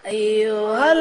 أيها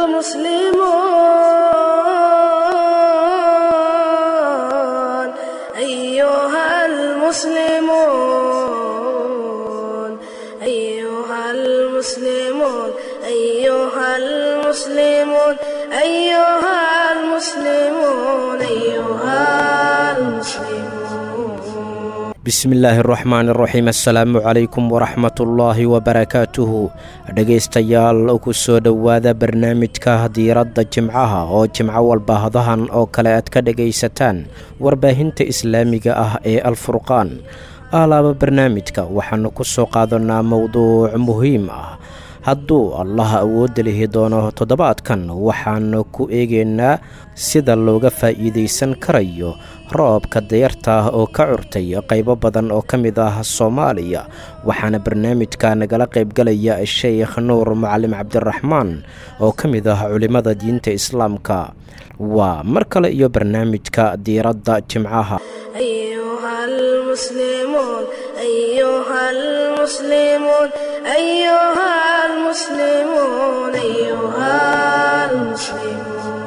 المسلمون أيها المسلمون أيها المسلمون أيها المسلمون أيها المسلمون bismillaahi araxmaani araxiim assalaamu calaykum waraxmatullaahi wabarakaatuhu dhegaystayaal ku soo dhowaada barnaamijka diiradda jimcaha oo jimco walba hadahan oo kale aad ka dhegaysataan warbaahinta islaamiga ah ee alfurqaan alaaba barnaamijka waxaannu ku soo qaadanaa mowduuc muhiim ah hadduu allah awoodda lihi doono toddobaadkan waxaannu ku eegaynaa sida looga faa'iidaysan karayo roobka dayarta ah oo ka curtay qaybo badan oo ka mid ah soomaaliya waxaana barnaamijka nagala qaybgalaya sheekh nuur macalin cabdiraxmaan oo ka mid ah culimmada diinta islaamka waa mar kale iyo barnaamijka diiradda jimcaha أيها المسلمون أيها المسلمون أيها المسلمون أيها المسلمون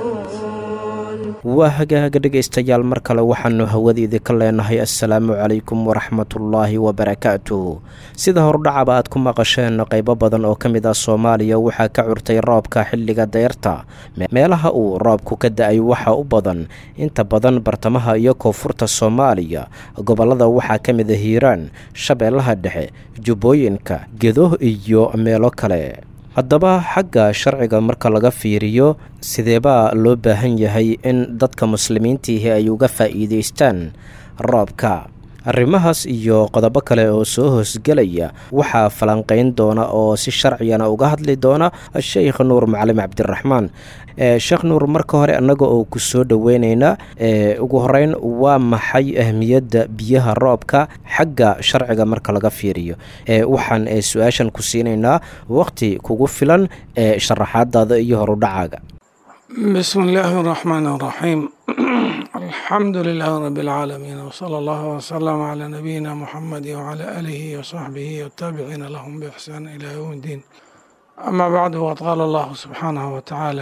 waa hagaaga dhegaystayaal mar kale waxaannu hawadiidii ka leenahay assalaamu calaykum waraxmatullaahi wabarakaatuh sida hordhacaba aad ku maqasheen qaybo badan oo ka mid ah soomaaliya waxaa ka curtay roobka xilliga dayrta meelaha uu roobku ka da-ay waxaa u badan inta badan bartamaha iyo koonfurta soomaaliya gobollada waxaa ka mid ah hiiraan shabeellaha dhexe jubbooyinka gedo iyo meelo kale haddaba xagga sharciga marka laga fiiriyo sideebaa loo baahan yahay in dadka muslimiintiihi ay uga faa'iidaystaan roobka arrimahaas iyo qodobo kale oo soo hoosgelaya waxaa falanqayn doona oo si sharciyana uga hadli doona sheekh nuur macalin cabdiraxmaan sheekh nuur marka hore annaga oo ku soo dhoweynaynaa ugu horeyn waa maxay ahmiyadda biyaha roobka xagga sharciga marka laga fiiriyo waxaan su-aashan ku siinaynaa waqti kugu filan sharaxaadaada iyo horudhacaaga بسم الله الرحمن الرحيم الحمد لله رب العالمين وصلى الله وسلم على نبينا محمد وعلى آله وصحبه والتابعين لهم بإحسان إلى يوم الدين أما بعد وقد قال الله سبحانه وتعالى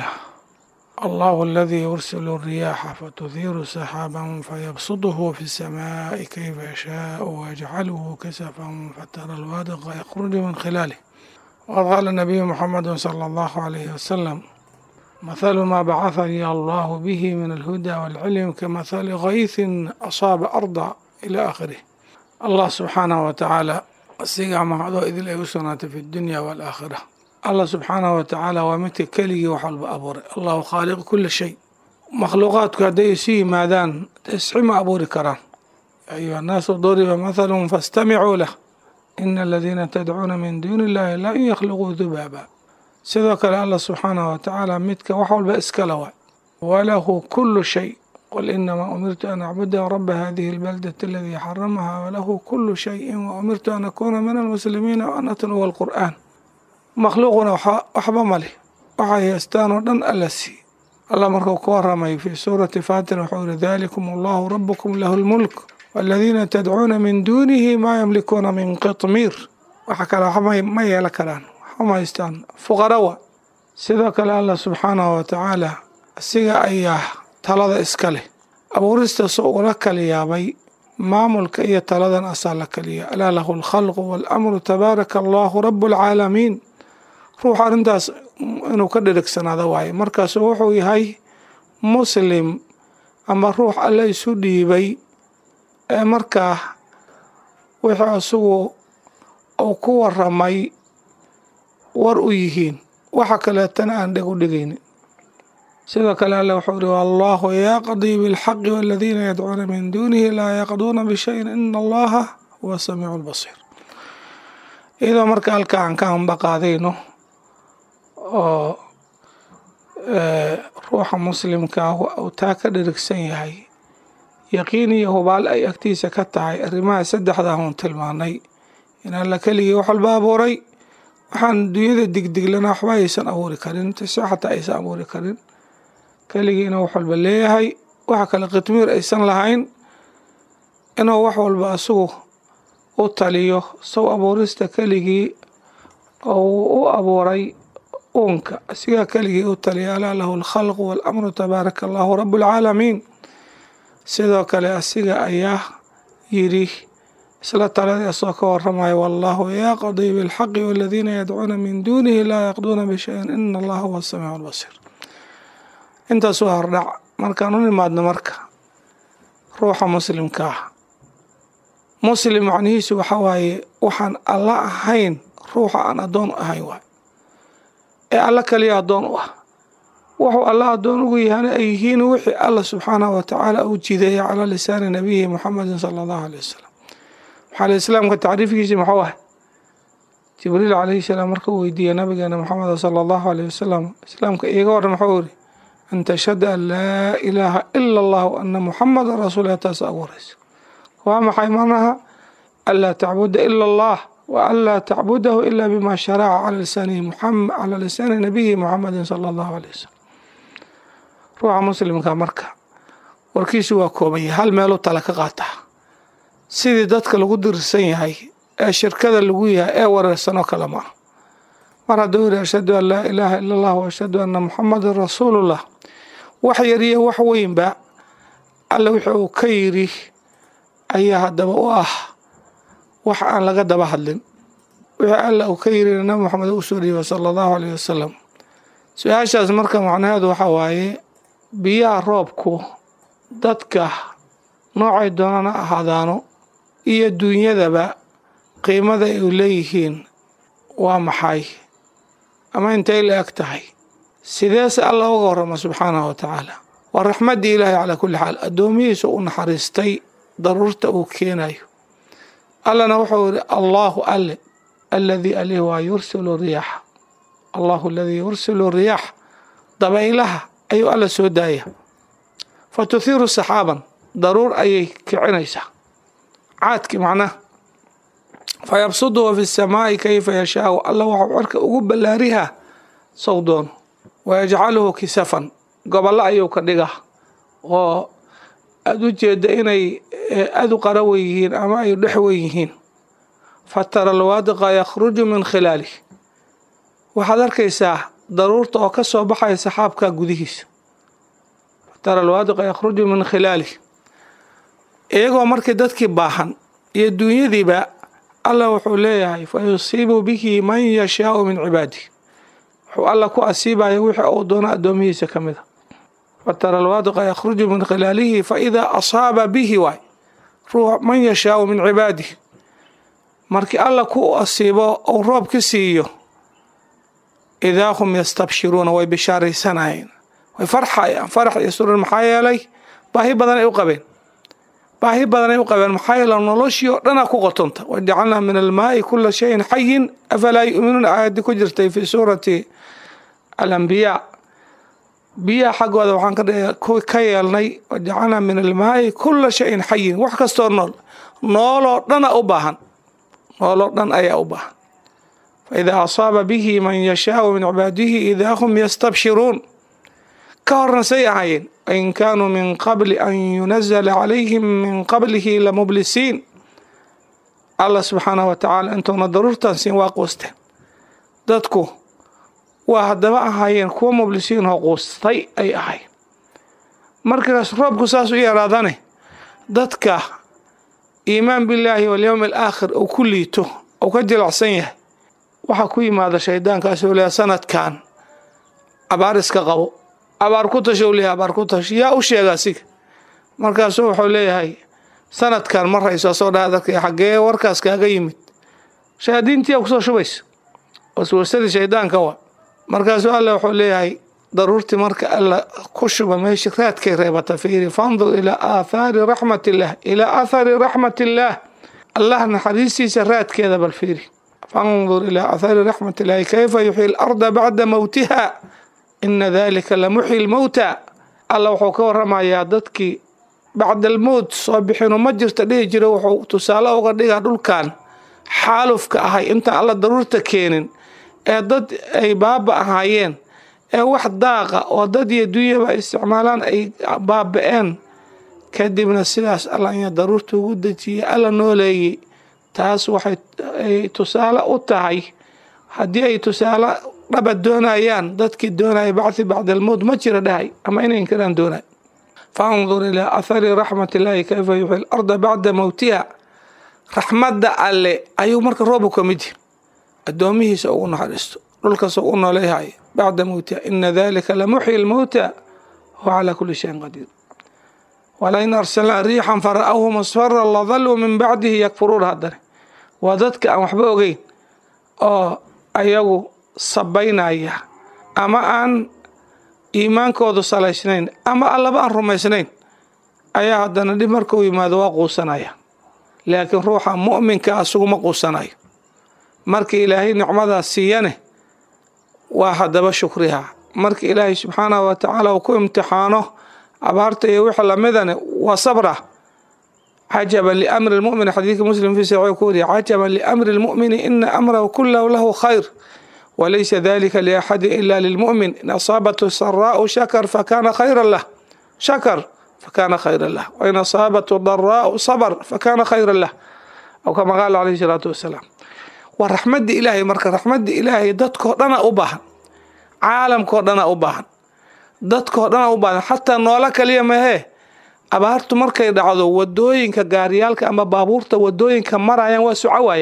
الله الذي يرسل الرياح فتثير سحابا فيبسطه في السماء كيف يشاء ويجعله كسفا فترى الوادق يخرج من خلاله وقد قال النبي محمد صلى الله عليه وسلم مثل ما بعثني الله به من الهدى والعلم كمثل غيث أصاب أرضا إلى آخره الله سبحانه وتعالى السيقع معضو إذ الأيوسنات في الدنيا والآخرة الله سبحانه وتعالى ومتى كلي وحلب أبوري الله خالق كل شيء مخلوقات كديسي مادان تسعم أبوري كرام أيها الناس ضرب مثل فاستمعوا له إن الذين تدعون من دون الله لا يخلقوا ذبابا sidoo kale allah subxaanahu watacaala midka wax walba iskala waay walahu kulu shay qul inamaa umirtu an acbuda raba hadihi اlbaldati aladii xaramaha walahu kulu shayin waumirtu an akuuna min almuslimiina waan atluwa alqur'aan makhluuquna waxba maleh waxay haystaan oo dhan alla sii allah markuu ka waramay fii suurati fatir wuxuu yihi dalikum allahu rabukum lahu lmulk waladiina tadcuuna min duunihi maa yamlikuuna min qitmiir waxa kale waxba ma yeela karaan haystaan fuqarawa sidoo kale allah subxaanahu watacaala asiga ayaa talada iska leh abuuristaas ula kala yaabay maamulka iyo taladan asaa la kaliya alaa lahu alkhalqu waalamru tabaaraka allahu rabu alcaalamiin ruux arrintaas inuu ka dhirigsanaado waaye markaasu wuxuu yahay muslim ama ruux alle isu dhiibay ee markaa wixii isagu uu ku waramay war u yihiin waxa kaleetana aan dheg u dhigaynin sidoo kale alle wuxuu ihi wallahu yaqdii bilxaqi waladiina yadcuuna min duunihi laa yaqduuna bishayin ina allaha huwa samiicu lbasiir iyadoo marka halka aan ka ambaqaadayno oo ruuxa muslimka uu taa ka dhirigsan yahay yaqiin iyo hubaal ay agtiisa ka tahay arrimaha saddexdaa uun tilmaanay in alla keligii wax walba abuuray waxaan dunyada digdiglana waxba aysan abuuri karin tase xataa aysan abuuri karin keligii inuu wax walba leeyahay waxa kale qitmiir aysan lahayn inuu wax walba asagu u taliyo sow abuurista keligii oo u abuuray uunka asigaa keligii u taliya alaa lahu alkhalqu waalamru tabaaraka allahu rabu alcaalamiin. sidoo kale asiga ayaa yidhi isla taladii asoo ka waramaya wallahu yaqdii bilxaqi waladiina yadcuuna min duunihi laa yaqduuna bishayin ina allaha huwa asamiicu albasiir. intaas waa hordhac. markaan u nimaadno marka ruuxa muslimka ah, muslim macnihiisu waxa waaye waxaan alla ahayn ruuxa aan addoon u ahayn waay, ee alla kaliya addoon u ah. wuxuu alla addoon ugu yahana ay yihiin wixii alla subxaanahu watacaala uu jideeyay calaa lisaani nabiyihi muxamedin sala allahu aleyh wasalam. maxaa islaamka tacriifkiisi muxuu ah? jibriil calayhi salaam markuu weydiiyey nabigeena maxameda sala allahu aleyh wasalam islaamka iiga waran muxuu yidhi an tashhada an laa ilaaha ila allah wa ana muxamadan rasuululah. taasa ugu horeysa. waa maxay macnaha? anlaa tacbuda ila allah wa anlaa tacbudahu ila bima sharaca calaa lisaani nabiyihi muxamedin sala allahu aleyh wasalam. ruuxa muslimka marka warkiisu waa koobanya, hal meeluu tala ka qaataa. sidii dadka lagu dirsan yahay ee shirkada lagu yahay ee wareersanoo kale maaha. mar hadduu yidhi ashhadu an laa ilaaha ila allah wa ashhadu anna muxamadan rasuulullah, wax yariyo wax weynba alle wixii uu ka yidhi ayaa haddaba u ah wax aan laga daba hadlin. wixii alle uu ka yidhina nabi maxamed u soo dhiibay sala allahu aleyh wasalam. su-aashaas marka macnaheedu waxa waaye biyaha roobku dadka noocay doonana ahaadaano iyo duunyadaba qiimada ay u leeyihiin waa maxay ama intay la eg tahay? sideese alla uga warrama subxaanahu watacaala? waa raxmaddii ilaahay calaa kulli xaal. addoomihiisa u naxariistay daruurta uu keenayo. allana wuxuu yidhi allaahu alle alladii alih waa yursilu riyaaxa. allahu aladii yursilu riyaax, dabaylaha ayuu alla soo daaya. fa tuhiiru saxaaban, daruur ayay kicinaysaa, caadki macnaha. fa yabsuduhu fi samaa'i kayfa yashaau, alla waxuu cirka ugu ballaarihaa sow doono. wayajcaluhu kisafan, gobollo ayuu ka dhigaa oo aada u jeeda inay aada u qarawan yihiin ama ay dhexwan yihiin. fatara alwaadiqa yakhruju min khilaalih, waxaad arkaysaa daruurta oo ka soo baxaya saxaabka gudihiisa. fatara alwaadiqa yakhruju min khilaalih, iyagoo markii dadkii baahan iyo duunyadiiba alla wuxuu leeyahay fa yusiibu bihi man yashaau min cibaadihi, wuxuu alla ku asiibaya wixii uu doono addoomihiisa ka mid a. fatara alwaadiqa yakhruju min khilaalihi faidaa asaaba bihi waay ruux man yashaau min cibaadihi, markii alla ku asiibo uu roob ka siiyo idaa hum yastabshiruuna, way bishaaraysanayeen, way farxayaan. farax iyo surur maxaa yeelay baahi badan ay u qabeen. maxaa yeele noloshii oo dhanaa ku qotonta. wajacalnaa min almaai kula shayin xayin afalaa yu'minuun, aayadii ku jirtay fii suurati alambiyaa. biyaha xaggooda waxaan ka yeelnay wajacalnaa min almaai kula shayin xayin, wax kastoo nooloo dhana u baahan, nooloo dhan ayaa u baahan. faidaa asaaba bihi man yashaau min cibaadihi idaa hum yastabshiruun. ka horna say ahaayeen in kaanuu min qabli an yunazala calayhim min qablihi lamublisiin. allah subxaanahu watacaala intuuna daruurtaan siin waa quusteen. dadku waa haddaba ahaayeen kuwa mublisiin oo quustay ay ahayn. markaas roobku saas u yaraadane dadka iimaan billaahi walyowmi alaakhir uu ku liito uu ka jilacsan yahay, waxaa ku yimaada shaydaankaasoo leeya sanadkan abaar iska qabo, abaar ku tasho leeyahay, abaar ku tasho yaa u sheega asiga. markaasuu wuxuu leeyahay sanadkan ma rayso soo dhaha dadka xaggee warkaas kaaga yimid? shayaadiintii kusoo shubaysa, waswasadii shaydaanka waa. markaasuu alle wuxuu leeyahay daruurtii marka alla ku shuba meeshii raadkay reebata. fiiri fandur ilaa aathaari raxmatillaah, allah naxariistiisa raadkeeda bal fiiri. fandur ilaa aathaari raxmatillahi kayfa yuxyi alarda bacda mawtiha ina dalika lamuxyi lmowta. alla wuxuu ka waramayaa dadkii bacda almowt soo bixinu ma jirta dhihi jira. wuxuu tusaale uga dhigaa dhulkan xaalufka ahay intaan alla daruurta keenin, ee dad ay baaba ahaayeen, ee wax daaqa oo dad iyo dunyaba ay isticmaalaan ay baaba'een. kadibna sidaas alla aya daruurta ugu dejiyay, alla nooleeyey. taas waxay tusaale u tahay, haddii ay tusaale dhaba doonayaan dadkii doonaya bacthi bacda almowt ma jira dhahay ama inay inkiraan doonay faandur ilaa athari raxmat illaahi kayfa yuxyi larda bacda mowtiha raxmadda alle ayuu marka roobu ka mid yahay addoomihiisa ugu naxariisto dhulkaas u nooleeyahay bacda mowtiha ina dalika lamuxyi lmowta huwa calaa kulli shayin qadiir walain arsalnaa riixan fara'awhu musfara ladaluu min bacdihi yakfuruuna haddane waa dadka aan waxba ogeyn oo ayagu sabaynaya ama aan iimaankoodu salaysnayn ama allaba aan rumaysnayn ayaa haddana dhib markuu yimaado waa quusanaya laakiin ruuxa mu'minka asuguma quusanayo markii ilaahay nicmadaas siiyane waa haddaba shukriha markii ilaahay subxaanahu wa tacaala uu ku imtixaano abaarta iyo wixii lamidane waa sabra cajaban liamri lmu'min xadiidka muslim fi saxiix ku wariya cajaban liamri lmu'mini ina amrahu kullahu lahu khayr walaysa dalika liaxadin ila lilmu'min in asaabathu saraa'u shakar fakana khayran lah shakar fakana khayran lah wain asaabathu daraa'u sabr fakana khayran lah aw kama qaala calayhi salaatu wasalaam waa raxmadda ilaahay marka raxmadda ilaahay dadkoo dhana u baahan caalamkoo dhana u baahan dadkoo dhana u baahan xataa noola kaliya mahee abaartu markay dhacdo wadooyinka gaariyaalka ama baabuurta wadooyinka marayaan waa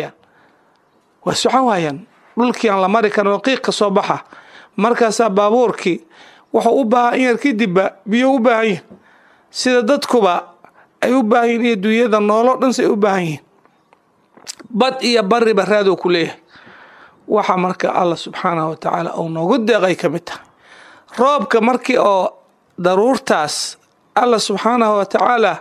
soco waayaan dhulkii aan la mari karin oo qiiq ka soo baxa markaasaa baabuurkii wuxuu u baahan in yar kadibba biyo u baahan yihin sida dadkuba ay u baahan yihin iyo dunyada noolo dhan say u baahan yihiin bad iyo bariba raaduu ku leeyahay waxa marka allah subxaanahu wa tacaala uu noogu deeqay ka mid tahay roobka markii oo daruurtaas allah subxaanahu wa tacaala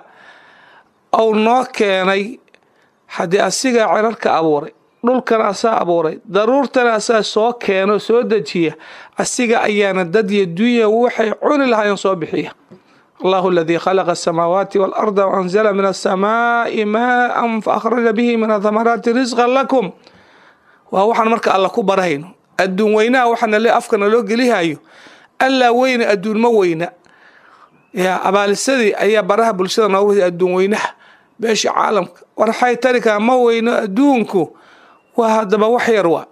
uu noo keenay haddii asigaa cirarka abuuray dhulkana asaa abuuray daruurtana asaa soo keeno soo dejiya asiga ayaana dad iyo dunya waxay cuni lahaayeen soo bixiya allahu aladii khalaqa asamaawaati waalarda waanzala min asamaa'i maa'an faahraja bihi min athamaraati risqan lakum waa waxaan marka alla ku barahayno adduun weynaha waxaana le afkana loo gelihayo allaa weyna adduun ma weyna yaa abaalisadii ayaa baraha bulshada nooga wada adduun weynaha beesha caalamka warxay tarikaa ma weyno adduunku waa haddaba wax yar waa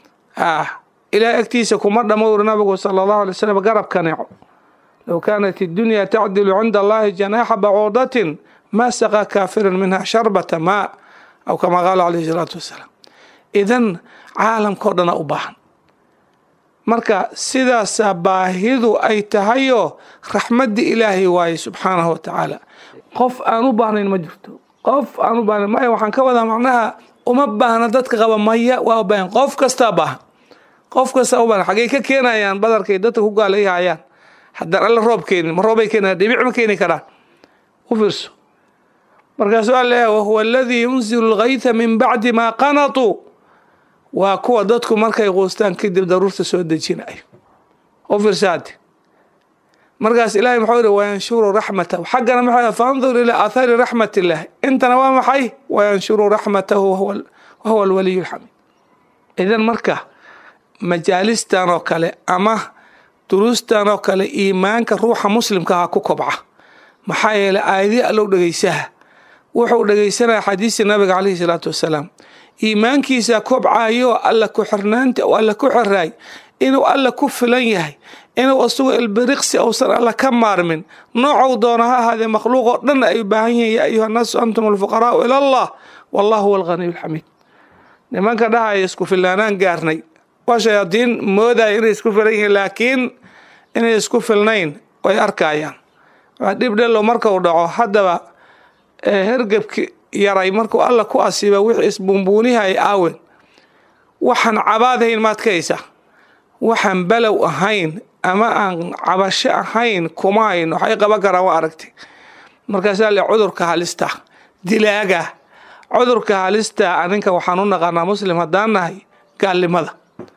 ilaahay agtiisa kuma dhamo uri nabigu sala allahu alay wasalam garab kaneeco low kaanat iddunya tacdilu cinda allahi janaaxa bacuudatin maa saqaa kaafiran minha sharbata maa aw kama qaala calayhi salaatu wasalaam idan caalamkao dhana u baahan marka sidaasaa baahidu ay tahayoo raxmadda ilaahay waaye subxaanahu wa tacaala qof aan u baahnayn ma jirto qof aan u baahnayn maya waxaan ka wadaa macnaha uma baahna dadka qaba maya waa u baahan qof kastaa baahan qof kastaa u baahan xaggay ka keenayaan badarkay dadka ku gaalayhayaan haddaan alla roob keenin ma roobay keenayaan dhibic ma keeni karaan u fiirso markaasuu alla leeyahay wahuwa aladii yunzilu lgaytha min bacdi maa qanatuu waa kuwa dadku markay quustaan kadib daruurta soo dejinayo u fiirsaade markaas ilaahay muxuu yidhi wayanshuru raxmatahu xaggana maxaa faandur ilaa athari raxmat illaahi intana waa maxay wayanshuru raxmatahu wahuwa alwaliyu lxamiid idan marka majaalistan oo kale ama duruustan oo kale iimaanka ruuxa muslimka ha ku kobca maxaa yeelay aayadii allow dhegaysaha wuxuu dhegaysanaya xadiisii nabiga calayhi salaatu wasalaam iimaankiisa kobcayo alla ku xirnaanta oo alla ku xiraay inuu alla ku filan yahay inuu asugu ilbiriqsi uusan alla ka maarmin noocou doona ha ahaadee makhluuqoo dhan ay u baahan yihiin yaa ayuha annaasu antum alfuqaraau ila allah wallahu huwa alghaniyu alxamiid nimanka dhahaya isku filaanaan gaarnay waa shayaadiin moodaya inay isku filan yihiin laakiin inay isku filnayn way arkayaan waa dhib dhellow markau dhaco haddaba hergebki yaray markuu alla ku asiiba wixii isbuunbuunihay aawen waxaan cabaadahayn maad ka haysaa waxaan balow ahayn ama aan cabasho ahayn kuma hayn waxay qaban karaan waa aragtay markaasaa le cudurka halista dilaaga cudurka halista aninka waxaan u naqaanaa muslim haddaan nahay gaalnimada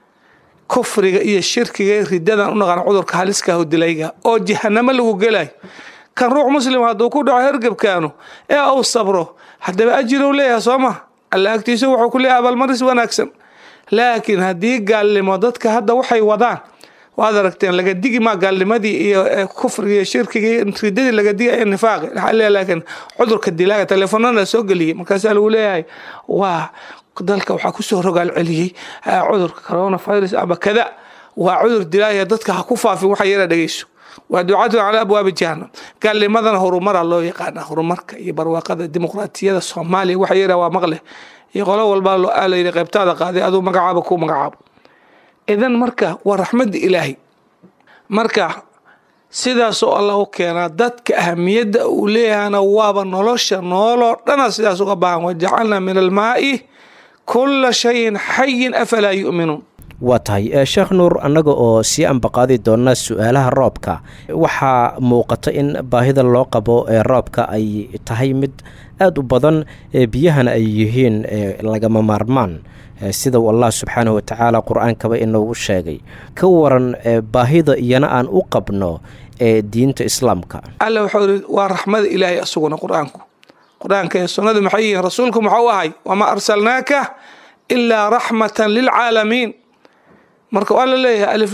kufriga iyo shirkiga ridadan u naqaana cudurka haliskaah dilayga oo jahanamo lagu gelayo kan ruux muslim hadduu ku dhaco hergebkaanu ee uu sabro haddaba ajirow leeyahay soo ma alla agtiisa wuxuu ku leeyahay abaalmaris wanaagsan laakiin haddii gaalnimo dadka hadda waxay wadaan waad aragteen laga digi maa gaalnimadii iyo kufriga iyo shirkiga iyo ridadii laga digi iyo nifaaqi laakiin cudurka dilaaga teleefonana soo geliyey markaasaa lagu leeyahay waa dalka waxaa kusoo rogaal celiyey cudurka coronavirus ama kada waa cudur dilaaya dadka ha ku faafin waxa yara dhageyso waa ducatu calaa abwaabi jahannam gaalnimadana horumara loo yaqaana horumarka iyo barwaaqada dimuqraatiyada Soomaaliya waxa yara waa maqle iyo qolo walba loo aalayay qaybtaada qaaday aduu magacaabo ku magacaabo idan marka waa raxmada ilaahi marka sidaas oo Allah u keenaa dadka ahamiyada uu leeyahayna waaba nolosha noolo dhana sidaas uga baahan wajacalna min almaa'i kull shay'in hayyin afala yu'minun waa tahay sheekh nuur annaga oo sii ambaqaadi doona su'aalaha roobka waxaa muuqata in baahida loo qabo ee roobka ay tahay mid aad u badan biyahana ay yihiin lagama maarmaan sida Allah subxaanahu wa ta'ala quraanka inuu sheegay ka waran baahida iyana aan u qabno diinta islaamka alla wuxuu waa raxmada ilaahay asuguna quraanka iyo sunnada maxay rasuulku muxuu ahay wama arsalnaaka illa rahmatan lil alamin marka alla leeyahay alif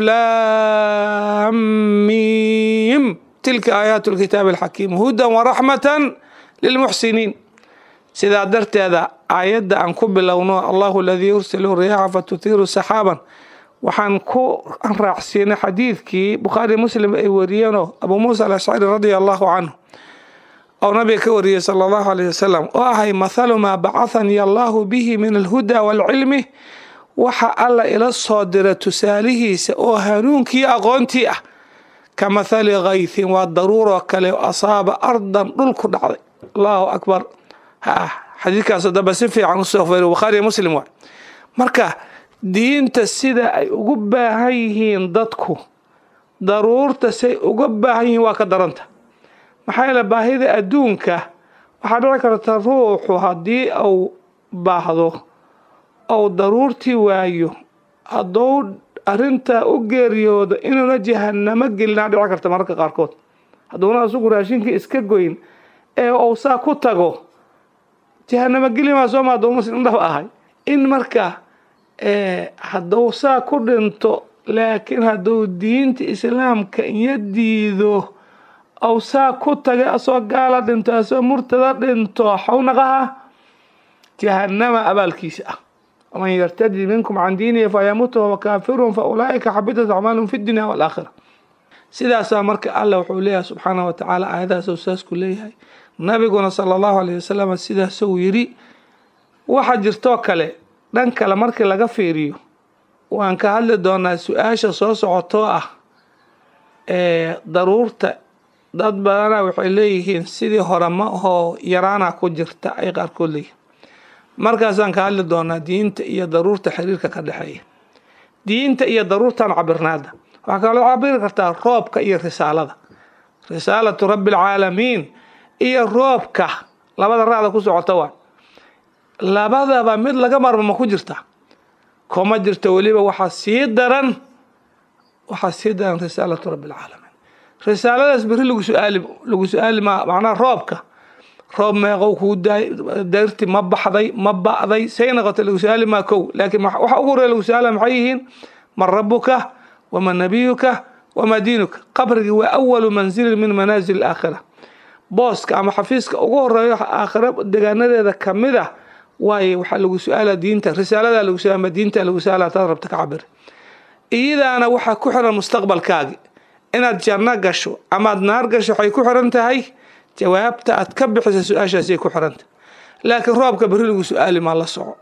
lam mim tilka ayatul kitab al hakim hudan wa rahmatan lil muhsinin sida darteeda ayada aan ku bilowno Allahu alladhi yursilu riyaha fatuthiru sahaban waxaan ku raacsiinay xadiidkii Bukhari Muslim ay wariyeen Abu Musa al-Ash'ari radiyallahu anhu oo nabi ka wariyay sallallahu alayhi wasallam oo ahay mathalu ma ba'athani Allahu bihi min al-huda wal-ilmi waxa alla ila soo diray tusaalihiisa oo hanuunkii aqoontii ah kama thali ghaythin wa darura kale asaaba ardan dhulku dhacday Allahu akbar xadiidkaas daba si fiican u soo faaray Bukhari Muslim waa marka diinta sida ay ugu baahan yihiin dadku daruurta say ugu baahan yihiin waa ka daranta maxay la baahida adduunka waxa dhici karta ruuxu hadii uu baahdo oo daruurtii waayo hadduu arinta u geeriyoodo inuu jahannama gelina dhici karta marka qaarkood hadduu asugu raashinka iska goyn ee uu saa ku tago jahannama gelima soo ma doono in dhab ahay in marka hadduu saa ku dhinto laakiin hadduu diinta islaamka yadiido أو ساكوت أسوا قال دنت أسوا مرتضى دنت حونقها جهنم أبالكيسة ومن يرتد منكم عن دينه فيموت وهو كافر فأولئك حبطت أعمالهم في الدنيا والآخرة سيدا سامرك الله وحوليها سبحانه وتعالى هذا سوساس كلها نبينا صلى الله عليه وسلم سيدا سويري واحد جرتوكله دنك لمرك لغا فيريو وان كهل دونا سؤاشا سوس عطوة ضرورة dad badana waxay leeyihiin sidii hore ma oo yaraana ku jirta ay qaar ku leeyihiin markaasaan ka hadli doonaa diinta iyo daruurta xiriirka ka dhaxeeya diinta iyo daruurtan cabirnaada waxa kale oo cabir kartaa roobka iyo risaalada risaalatu rabbil alamin iyo roobka labada raada ku socota waa labadaba mid laga marmo ma ku jirta kuma jirta waliba waxa sii daran risaalatu rabbil alamin رسالة أسبري لو سؤال ما معناه رابك راب ما يقول دايرتي ما بحضي سينغت لو سؤال ما كو لكن وحقول لو سؤال محيين من ربك ومن نبيك وما دينك قبرك هو أول منزل من منازل الآخرة بوسك أما حفيزك أقول رأيح آخرة دقانا ذا كمده واي وحلو سؤال دينته رسالة لو سؤال ما دينته لو سؤال تضرب تكعبر إذا أنا وحا كحر المستقبل كاجي inaad janno gasho ama aad naar gasho waxay ku xiran tahay jawaabta aad ka bixiso su'aashaasi ku xiran laakiin roobka bari lagu su'aali ma la soco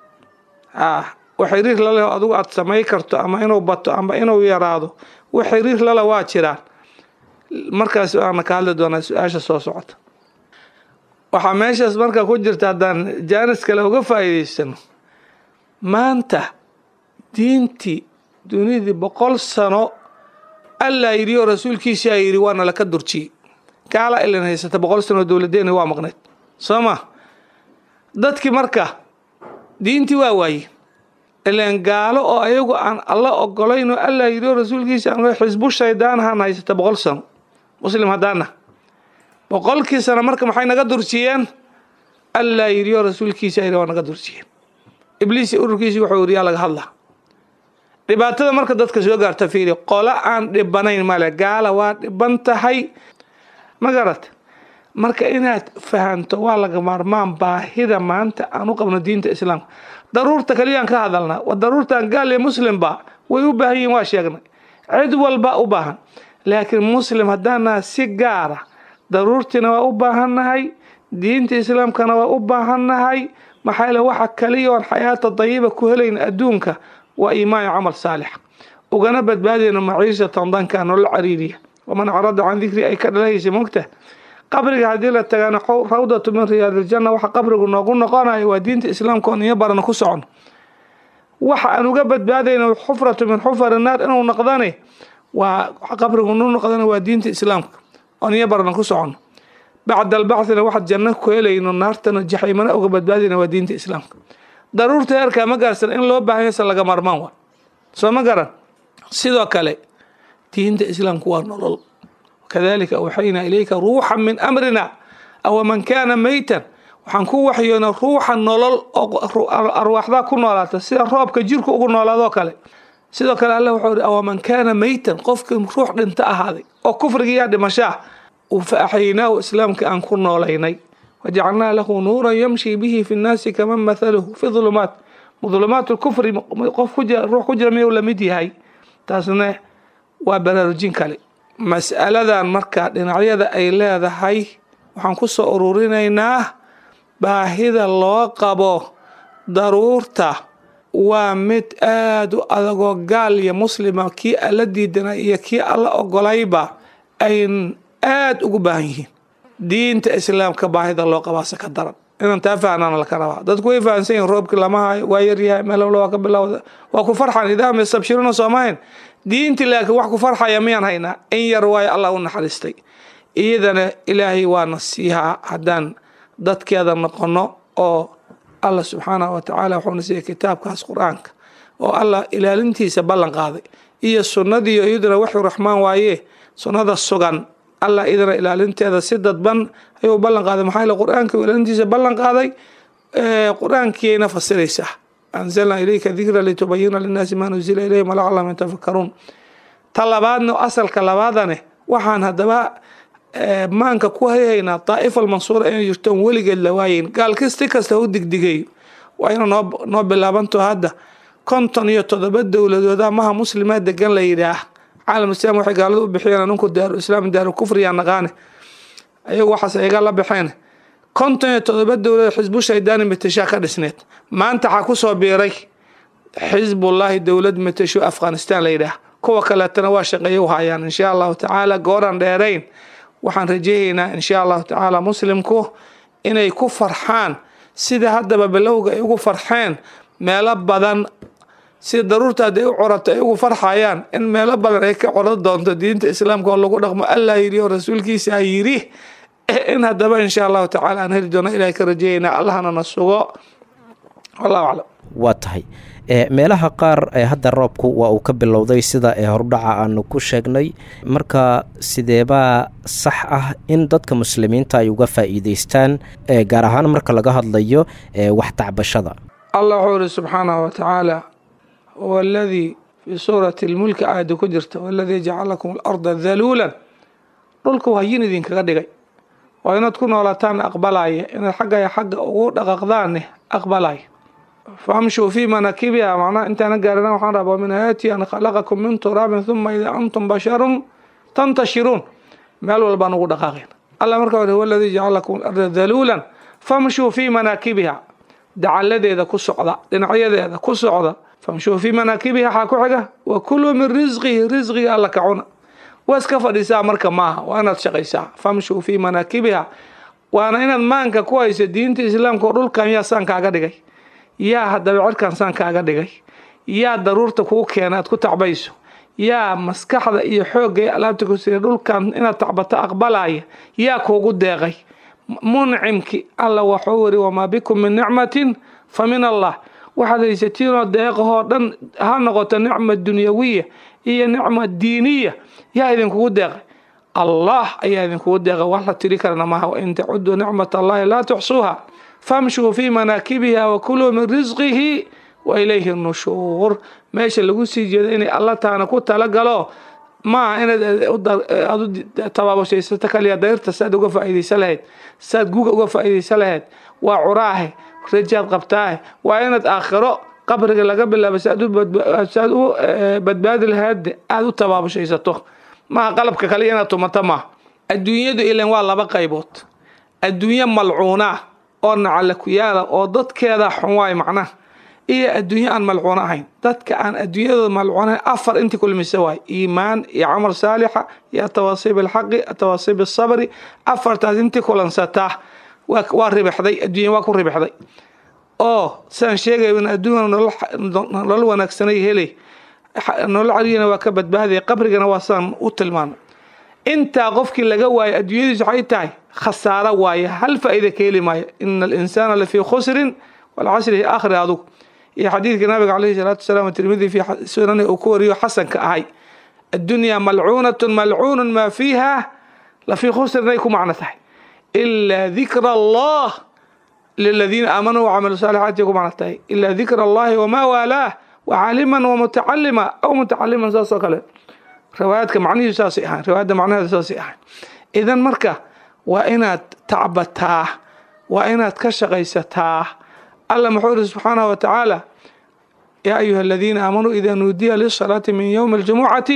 waxay riir la leeyahay adigu aad samay karto ama inuu bato ama inuu yaraado waxay riir la waa jiraan markaas aan ka hadli doonaa su'aasha soo socota waxa meeshaas marka ku jirta hadaan jaanis kale uga faa'iideysano maanta diintii dunidii 100 sano alla yiri rasuulkiisa yiri waana la ka durjii kaala ilan haysata 100 sano dawladeena waa maqneed sooma dadkii marka diintii waa waayay ilan gaalo oo ayagu aan Allah ogolayno alla yiri rasuulkiisa aan xisbu shaydaan han haysata 100 sano muslim hadana 100 sano marka maxay naga durjiyeen alla yiri rasuulkiisa yiri waa naga durjiyeen ibliis ururkiisa wuxuu yiri laga hadlaa dhibaatada marka dadka soo gaarta fiiri qola aan dhibanayn male gaala waa dhiban tahay magarat marka inaad fahanto waa laga maarmaan baahida maanta aan u qabno diinta islaamka daruurta kaliya ka hadalna waa daruurtan gaal iyo muslim ba way u baahan yihiin waa sheegnay cid walba u baahan. laakiin muslim haddaana si gaara daruurtiina waa u baahannahay, diinta islaamkana waa u baahannahay. maxaa yeele waxa kaliya oon xayaata dayiba ku helayna adduunka waa iimaan iyo camal saalix, ugana badbaadayna maciishatan danka nolol cariiriya. waman carada can dikri ay ka dhalaysa mogta qabriga haddii la tagaana rawdatu min riyaadiljanna waxa qabrigu noogu noqonayo waa diinta islaamka oon iyo barana ku socono. waxa aan uga badbaadayna xufratu min xufari naar inuu noqdane waa qabrigu nuu noqdana waa diinta islaamka oon iyo barana ku socono. bacda albacthina waxaad janno ku helayno naartana jaxiimana uga badbaadayna waa diinta islaamka. daruurta heerkaa ma gaarsan in loo baahan yasa laga marmaan waa soo ma garan. sidoo kale diinta islaamku waa nolol. kadalika awxaynaa ilayka ruuxan min amrina aw man kaana maytan, waxaan ku waxyoona ruuxa nolol oo arwaaxdaa ku noolaata sida roobka jirku ugu noolaadoo kale. sidoo kale alla wuxuu yidhi aw man kaana maytan, qofkii ruux dhinta ahaaday oo kufrigiiyaa dhimashaa fa axyaynaahu islaamka aan ku noolaynay wajacalnaa lahu nuuran yamshi bihi fi nnaasi kaman mathaluhu fi ulumaat. ulumaat lkufri qof ruux ku jira miyuu la mid yahay? taasna waa baraarujin kale. mas'aladan markaa dhinacyada ay leedahay waxaan ku soo ururinaynaa baahida loo qabo daruurta waa mid aad u adagoo gaal iyo muslima kii alla diidana iyo kii alla ogolayba ayn aad ugu baahan yihiin. diinta islaamka baahida loo qabaase ka daran inaan taa fahnaan laka rabaa. dadku way fahansan yihin roobkii lama hayo waa yaryahay meelowla waa ka bilowda waa ku farxan idaam istabshiruna soomahayn. diinti laakiin wax ku farxaya miyaan haynaa? in yar waayo allah u naxariistay. iyadana ilaahay waana siihaa haddaan dadkeeda noqono oo allah subxaanahu watacaala wuxuuna siiyay kitaabkaas qur-aanka oo allah ilaalintiisa ballan qaaday iyo sunnadiiyo iyaduna waxuu raxmaan waaye sunnada sugan allah idana ilaalinteeda si dadban ayuu ballan qaaday. maxaa yeele qur-aanka ilaalintiisa ballan qaaday, qur-aankiina fasiraysaa. anzalnaa ilayka dikra litubayina linnaasi maa nuzila ilayhim walacallahum yatafakkaruun. ta labaadna asalka labaadane waxaan haddaba maanka ku hayaynaa daa'ifa almansuura inay jirtoon weligeed la waayeyn. gaal kasti kasta u digdigayo waa ina noo bilaabanto hadda 57 dowladooda maha muslimaa degan la yidhaah. caalam islaam waxay gaaladu u bixiyeen anunku daaru islaam daaru kufriya naqaane ayagu waxaas ayaga la baxeen. 57 dowlad xisbu shaydaani matashaa ka dhisneed. maanta waxaa ku soo biiray xisbullaahi dowlad matasho afghanistan la yidhaah. kuwa kaleetana waa shaqeeyo u hayaan insha allahu tacaala gooran dheerayn. waxaan rajeeyaynaa insha allahu tacaala muslimku inay ku farxaan sida haddaba bilowga ay ugu farxeen meelo badan. si daruurta hadday u corato ay ugu farxayaan in meelo badan ay ka coran doonto diinta islaamka oo lagu dhaqmo allah yidhi oo rasuulkiisa yidhi. in haddaba insha allahu tacaala aan heli doono ilahay ka rajeeyaynaa allahna na sugo. wallahu aclam. waa tahay meelaha qaar hadda roobku waa uu ka bilowday sida hordhaca aanu ku sheegnay. marka sideebaa sax ah in dadka muslimiinta ay uga faa'iidaystaan gaar ahaan marka laga hadlayo wax tacbashada? allah wuxuu yidhi subxaanahu watacaala huwa aladii fii suurati lmulki aayadda ku jirta waladii jacala lakum alarda daluulan. dhulka hayin idinkaga dhigay waa inaad ku noolataan aqbalaya, inaad xagga ugu dhaqaaqdaanne aqbalaya. famshuu fii manaakibiha macnaha intaana gaarina waxaan rabaa min aayaati an khalaqakum min turaabin uma idaa antum basharun tantashiruun. meel walbaan ugu dhaqaaqeen. allah markaa wuxuu huwa aladii jacala lakum alarda daluulan famshuu fii manaakibiha. dacaladeeda ku socda, dhinacyadeeda ku socda. famshuu fii manaakibiha waxaa ku xiga wakuluu min risqihi, risqiga alla ka cuna. waa iska fadhiisaa marka maaha, waa inaad shaqaysaa. famshuu fii manaakibiha waana inaad maanka ku hayso diinta islaamka oo dhulkan yaa saan kaaga dhigay, yaa haddaba cirkan saan kaaga dhigay, yaa daruurta kuu keena aad ku tacbayso, yaa maskaxda iyo xoogga iyo alaabta ku siiyay dhulkan inaad tacbato aqbalaya, yaa kuugu deeqay. muncimki alla waxuu yiri wamaa bikum min nicmatin fa min allah. waxaad haysatiinoo deeqahoo dhan ha noqoto nicma dunyawiya iyo nicma diiniya yaa idinkugu deeqay. allah ayaa idinkugu deeqay, wax la tiri karana maaha. wain tacuduu nicmat allahi laa tuxsuuha famshuu fii manaakibiha wakuluu min risqihi wa ilayhi nushuur. meesha lagu sii jeedo inay alla taana ku talagalo maaha inaad u tabaabashaysato kaliya dayrta saad uga faa'iidaysan lahayd, saad guga uga faa'iidaysan lahayd. waa curaahe rajaad qabtaahe waa inaad aakhiro qabriga laga bilaabo saad u badbaadi lahayd aad u tabaabashaysato maaha qalabka kale inaad tumato maaha adduunyadu ilan waa laba qaybood adduunyo malcuuna oo nacala ku yaala oo dadkeeda xun waay macnaha iyo adduunyo aan malcuuna ahayn dadka aan adduunyadooda malcuunayn afar intii kulmisa waay iimaan iyo camal saalixa iyo atawaasiib alxaqi atawaasiib asabri afartaas intii kulansataa waa ribixday adduunya waa ku ribixday oo sidaan sheegay in adduunka nolol wanaagsanay helay nolol cariyana waa ka badbaadaya qabrigana waa sidaan u tilmaanay intaa qofkii laga waayo adduunyadiisu waxay tahay khasaaro waaye hal faa'iida ka heli maayo ina alinsaana lafii khusrin walcasri akhri adugu iyo xadiidka nabiga calayhi salaatu wasalaam tirmidi fi sunani uu ku wariyo xasanka ahay addunya malcuunatun malcuunun maa fiiha lafii khusrin ay ku macno tahay ilaa dikra allah liladiina aamanuu wacamilu saalixaati ku macno tahay ilaa dikra allahi wamaa waalaah wacaliman wamutacalima aw mutacaliman saas oo kale riwaayadka macnihiisu saasay ahayn riwaayadda macnaheeda saasay ahayn idan marka waa inaad tacbataa waa inaad ka shaqaysataa alla muxuu yidhi subxaanahu wa tacaala yaa ayuha aladiina aamanuu idaa nuudiya lisalaati min yowmi aljumucati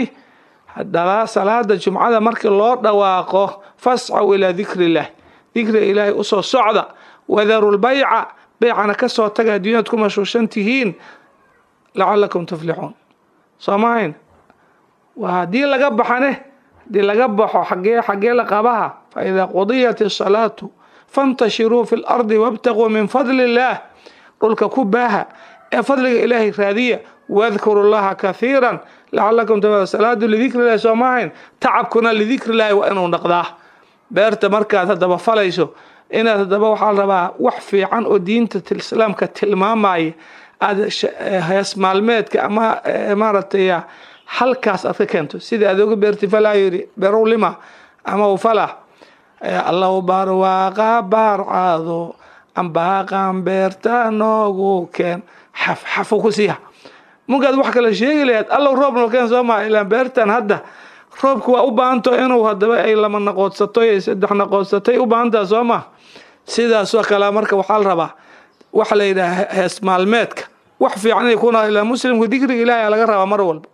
salaada jumcada markii loo dhawaaqo fascaw ilaa dikri illah dikriga ilaahay usoo socda wadaru lbayca beycana ka soo taga adduunyad ku mashhuushan tihiin lacalakum tuflixuun soo maahayn waa haddii laga baxane haddii laga baxo xagee la qabaha faidaa qudiyat isalaatu fantashiruu fi lardi wabtaquu min fadli illaah dhulka ku baaha ee fadliga ilaahay raadiya wadkuru llaha kathiiran lacalakum tuflixuun salaadu lidikri illahi soo maahayn tacabkuna lidikri illahi waa inuu dhaqdaa beerta markaad haddaba falayso inaad haddaba waxaa la rabaa wax fiican oo diinta islaamka tilmaamaya aad hees maalmeedka ama maaragtay halkaas aad ka keento sida aad uga beerti falaa yidhi berow lima ama u fala allahu barwaaqa baarcaado ambaaqan beerta noogu keen xafxafu ku siiha munkaad wax kale sheegi lahayd allow roob noo keen soo maa ilaan beertan hadda roobku waa u baahanto inuu haddaba ay lama naqoodsato iyo saddex naqoodsatay u baahantaa soo maa sidaasoo kale marka waxaa la rabaa waxa la yidhaha hees maalmeedka wax fiican inay kuna ilaa muslimku dikriga ilaahay laga rabaa mar walba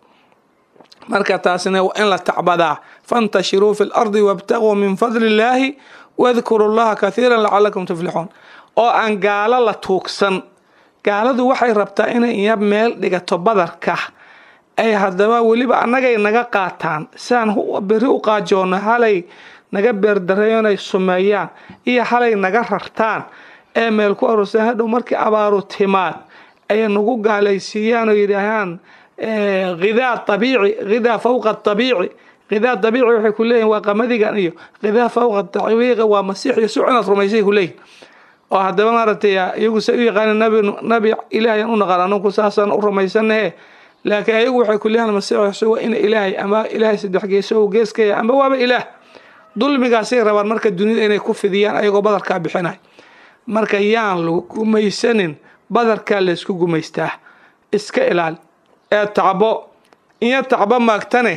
marka taasina in la tacbadaa fantashiruu fi lardi wabtaguu min fadli illaahi wadkuru llaha kathiiran lacalakum tuflixuun oo aan gaalo la tuugsan gaaladu waxay rabtaa inay iya meel dhigato badarka ay haddaba weliba annagay naga qaataan siaan beri u qaajoonno halay naga beerdareeyo inay sumeeyaan iyo halay naga rartaan ee meel ku aroosaan hadhow markii abaaru timaad ay nagu gaalaysiiyaan oo yidhaahaan ghidaa abiici ghidaa fawqa abiici ghidaa abiici waxay ku leeyihin waa qamadigan iyo ghidaa fawqa tabiici waa masiix iyo suc inaad rumaysay ku leeyihin oo haddaba maaragtay iyagu say u yaqaana nabi ilaahay u naqaan anunku saasaan u rumaysanahe laakiin ayagu waxay ku leeyahan masiix waa ina ilaahay ama ilaahay saddex geeso geeskaya ama waaba ilaah dulmigaasay rabaan marka dunida inay ku fidiyaan ayagoo badarkaa bixinay marka yaan lagu gumaysanin badarkaa laysku gumaystaa iska ilaali ee tacbo iyo tacbo maagtane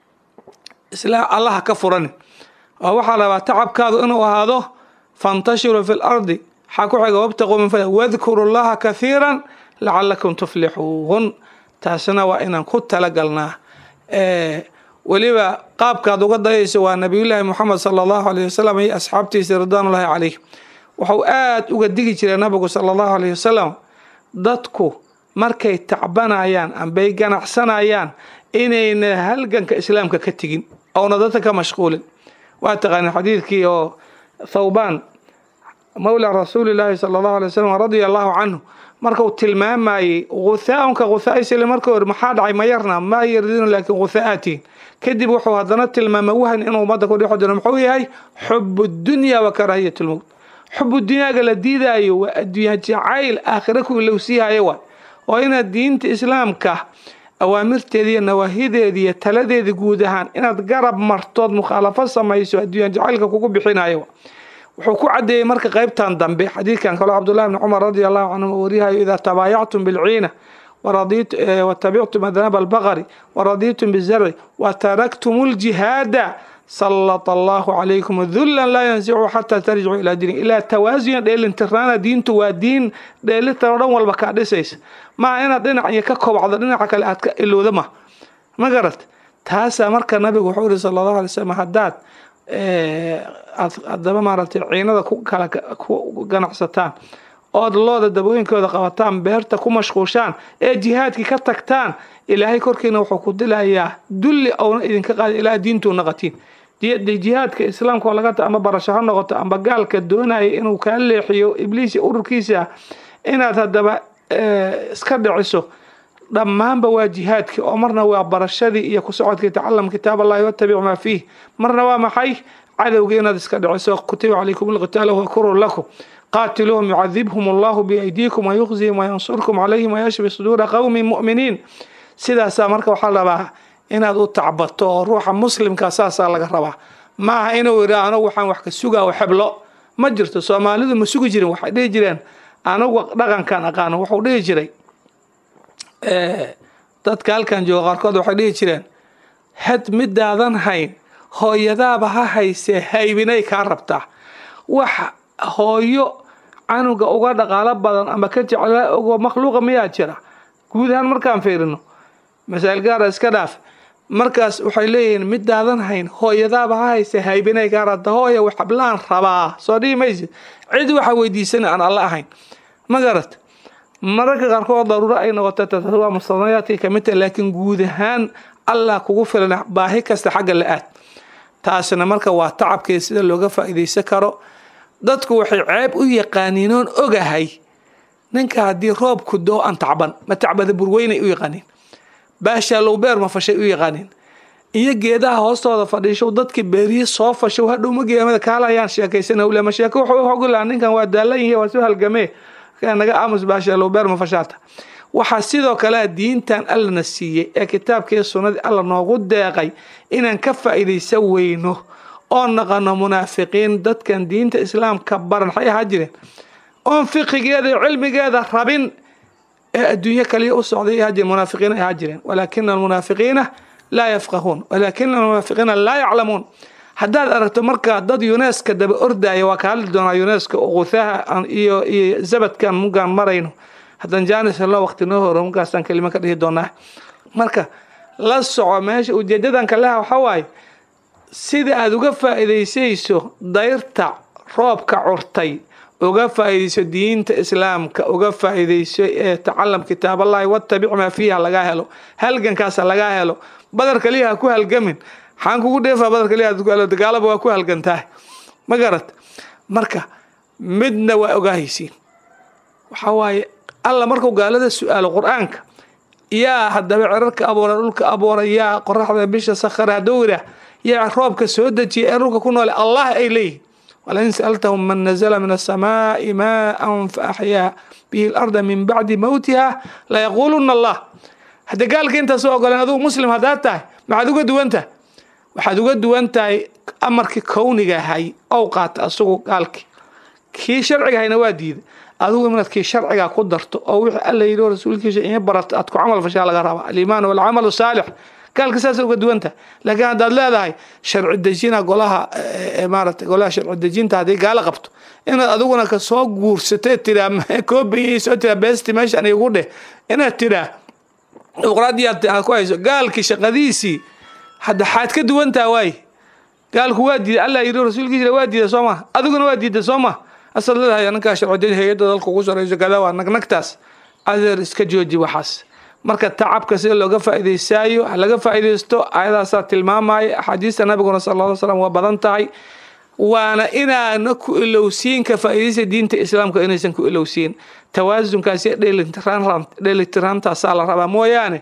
isla allaha ka furani oo waxaa rabaa tacabkaadu inuu ahaado fantashiruu fi lardi waxaa ku xiga wabtaquu min fadli wadkuru llaha kathiiran lacalakum tuflixuun taasina waa inaan ku talagalnaa weliba qaabkaad uga dayayso waa nabiyullaahi moxamed sala allahu alayh wasalam iyo asxaabtiisa ridwaanullahi calayh wuxuu aad uga digi jiray nabigu sala allahu alayh wasalam dadku markay tacbanayaan ambay ganacsanayaan inayna halganka islaamka ka tegin oona dadka ka mashquulin waa taqaana xadiidkii oo thawbaan mawla rasuulillaahi sala allahu alay wasalam radia allahu canhu markuu tilmaamayey guthaaun ka guthaa'isile marka hore maxaa dhacay ma yarna ma yardinu laakiin gutha'aatiin kadib wuxuu haddana tilmaamay wahan inuu ummadda ku dhexo jiro muxuu yahay xubu dunya wa karaahiyat lmowt xubu dunyaaga la diidaayo waa adduunya jacayl aakhira kuwii lou siihayo waay oo inaad diinta islaamka awaamirteeda iyo nawaahideeda iyo taladeeda guud ahaan inaad garab martood mukhaalafo samayso adduunya jacaylka kugu bixinayo wuxuu ku cadeeyey marka qaybtan dambe xadiidkan kaloo cabdullahi bni cumar radi allahu canhu wariyahayo idaa tabaayactum bilciina watabictum adnaab albaqari waradiitum bizarci wataraktum ljihaada sallata allahu calaykum dullan laa yansicu xataa tarjicu ilaa diini ilaa tawaasuyan dheelintirnaana diintu waa diin dheelitiroo dhan walba kaa dhisaysa maa inaad dhinac iyo ka kobcdo dhinaca kale aad ka ilowda ma garat taasaa marka nabigu wuxuu yihi sala allahu alay slam haddaad haddaba maaragtay ciinada ku ganacsataan ood looda dabooyinkooda qabataan beerta ku mashquushaan ee jihaadkii ka tagtaan ilaahay korkiina wuxuu ku dilayaa dulli ouna idinka qaadi ilaa diintuu naqatiin jihaadka islaamka oo laga ama barasho ha noqoto amba gaalka doonaya inuu kaa leexiyo ibliis ururkiisa inaad haddaba iska dhiciso dhammaanba waa jihaadkii oo marna waa barashadii iyo ku socodkii tacalam kitaab allahi wattabic maa fiih marna waa maxay cadowgii inaad iska dhiciso kutiba calaykum alqitaala huwa kurun lakum qaatiluuhum yucadibhum allahu biaydiikum wayukhzihim wayansurkum calayhim wayashfi suduura qawmin mu'miniin sidaasaa marka waxaa rabaa inaad u tacbato oo ruuxa muslimkaa saasaa laga rabaa maaha inuu yidhi anagu waxaan wax ka sugaa oo xeblo ma jirto soomaalidu ma sugi jirin waxay dhihi jireen anagu dhaqankan aqaano wuxuu dhihi jiray dadka halkan jooga qaarkood waxay dhihi jireen had midaadan hayn hooyadaaba ha haysee haybinay kaa rabtaa wax hooyo canuga uga dhaqaalo badan ama ka jeclaa ogo makhluuqa miyaa jira guud ahaan markaan fiirino masaa'il gaara iska dhaaf markaas waxay leeyihiin midaadan hayn hooyadaaba ha haysee haybinay kaa rabtaa hooya wax hablaan rabaa soo dhihi maysid cid waxa weydiisana aan alla ahayn ma garat mararka qaarkood daruuro ay noqoto waa mustanayaadkii ka mid tahay laakiin guud ahaan allah kugu filan baahi kasta xagga la-aad taasina marka waa tacabkeeda sida looga faa'iidaysan karo dadku waxay ceeb u yaqaaniin oon ogahay ninka haddii roobku doo aan tacban ma tacbada burweynay u yaqaaniin baashaallow beer ma fashay u yaqaaniin iyo geedaha hoostooda fadhiishow dadkii beeriye soo fashow hadhow ma geemada kaalayaan sheekaysan hawlama sheeko wuxuu ogolaa ninkan waa daalan yahay waa soo halgamee naga aamus baashaallow beer ma fashaata waxaa sidoo kale diintan allana siiyey ee kitaabkii sunnadii alla noogu deeqay inaan ka faa'iidaysan weyno oo naqano munaafiqiin dadkan diinta islaamka baran waxay ahaa jireen oon fiqigeeda iyo cilmigeeda rabin ee adduunyo kaliya u socday ahaa jireen munaafiqiin ay ahaa jireen walaakina almunaafiqiina laa yafqahuun walaakina almunaafiqiina laa yaclamuun haddaad aragto marka dad yuneska daba ordaya waa ka hadli doonaa yuneska oo quthaaha iyo zabadkan mugaan marayno haddaan jaanis helno waqti noo horo markaasaan kelima ka dhihi doonaa marka la soco meesha ujeedadan kaleha waxaa waaye sida aad uga faa'iidaysayso dayrta roobka curtay uga faa'iidayso diinta islaamka uga faa'iidayso ee tacalam kitaaballahi wattabic maa fiiha lagaa helo halgankaasa lagaa helo badar kaliya ha ku halgamin xaan kugu dheefaa badar kaliya ku helo dagaalaba waa ku halgantahay ma garad marka midna waa ogaahaysiin waxaa waaye alla markuu gaalada su-aalo qur-aanka yaa haddaba cirarka abuura dhulka abuura yaa qoraxda bisha sakhara hadduu yidhaah yaa roobka soo dejiya ee dhulka ku noole allah ay leeyihin walain sa'altahum man nazala min asamaa'i maa'an fa axyaa bihi alarda min bacdi mawtiha layaquuluna allah hadda gaalka intaasoo ogoleen adugu muslim haddaad tahay maxaad uga duwan tahay waxaad uga duwan tahay amarkii kowniga ahay ow qaata asagu gaalkii kii sharciga hayna waa diiday adigu inaad kii sharciga ku darto oo wixii alla yidhi oo rasuulkiisa in barato aad ku camal fashaa laga rabaa aliimaan walcamalu saalix gaalka saas uga duwanta laakiin haddaad leedahay sharci dejina golaha maaragtay golaha sharci dejinta haddii gaala qabto inaad adiguna ka soo guursatay tiraa koobayay soo tiraa beesti meeshan igu dheh inaad tiraa dimuqraadiyaad aad ku hayso gaalkii shaqadiisii hadda xaad ka duwantaa waaye gaalku waa diiday alla yidhi rasuulkiisa waa diiday soo ma adiguna waa diiday soo ma asad leedahay ninkaa sharci hay-adda dalka ugu sarayso kada waa nagnagtaas adeer iska jooji waxaas marka tacabka sida looga faa'iidaysaayo laga faa'iidaysto ayadaasaa tilmaamaya axaadiista nabiguna sala alla alay slam waa badan tahay waana inaana ku ilowsiin ka faa'iidaysa diinta islaamka inaysan ku ilowsiin tawaasunkaasi dheelitiraantaasaa la rabaa mooyaane